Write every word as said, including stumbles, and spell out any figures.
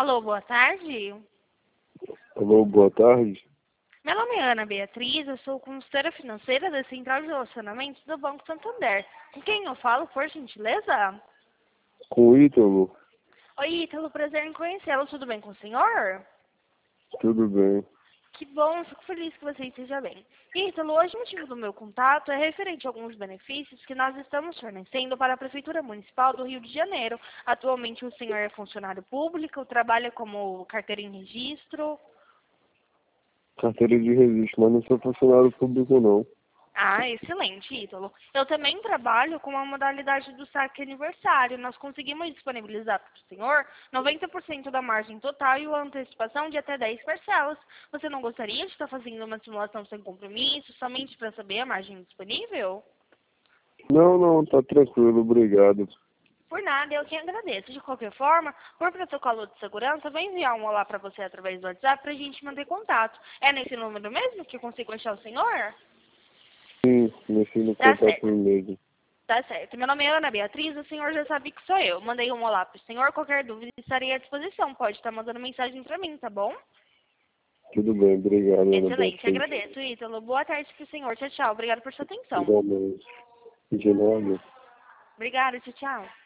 Alô, boa tarde. Alô, boa tarde. Meu nome é Ana Beatriz, eu sou consultora financeira da Central de Relacionamentos do Banco Santander. Com quem eu falo, por gentileza? Com o Ítalo? Oi, Ítalo, prazer em conhecê-lo. Tudo bem com o senhor? Tudo bem. Que bom, fico feliz que você esteja bem. Ítalo, hoje o motivo do meu contato é referente a alguns benefícios que nós estamos fornecendo para a Prefeitura Municipal do Rio de Janeiro. Atualmente o senhor é funcionário público, trabalha como carteira em registro. Carteira de registro, mas não sou funcionário público, não. Ah, excelente, Ítalo. Eu também trabalho com a modalidade do saque aniversário. Nós conseguimos disponibilizar para o senhor noventa por cento da margem total e uma antecipação de até dez parcelas. Você não gostaria de estar fazendo uma simulação sem compromisso, somente para saber a margem disponível? Não, não, tá tranquilo, obrigado. Por nada, eu que agradeço. De qualquer forma, por protocolo de segurança, vou enviar um olá para você através do WhatsApp para a gente manter contato. É nesse número mesmo que eu consigo achar o senhor? Sim, mexi no Tá contato certo. por e-mail. Tá certo. Meu nome é Ana Beatriz, o senhor já sabe que sou eu. Mandei um olá pro senhor, qualquer dúvida estarei à disposição. Pode estar mandando mensagem para mim, tá bom? Tudo bem, obrigado, Ana Excelente, Beatriz. agradeço, Ítalo. Boa tarde pro senhor. Tchau, tchau. Obrigado por sua atenção. Igualmente. De nada. Obrigada, tchau, tchau.